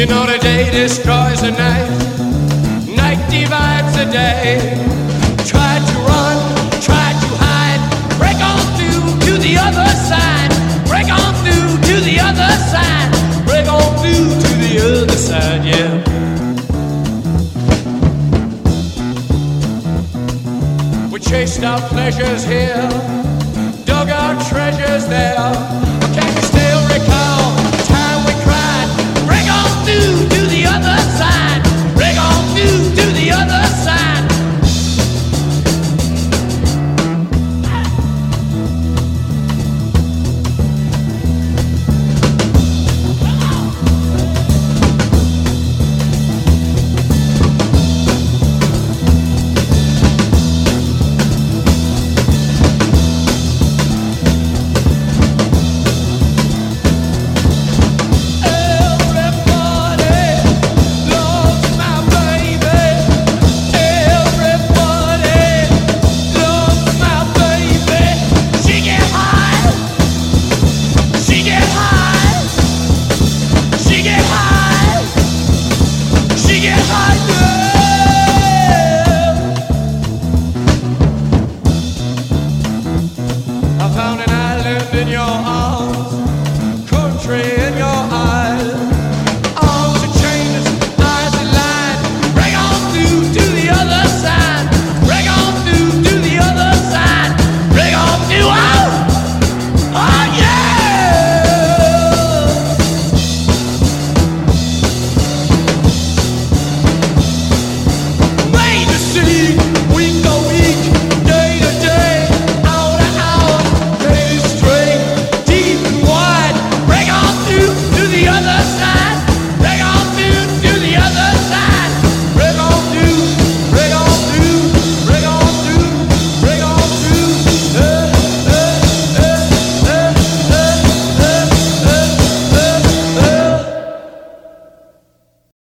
You know the day destroys the night, night divides the day. Try to run, try to hide, break on through to the other side, break on through to the other side, break on through to the other side, yeah. We chased our pleasures here, dug our treasures there.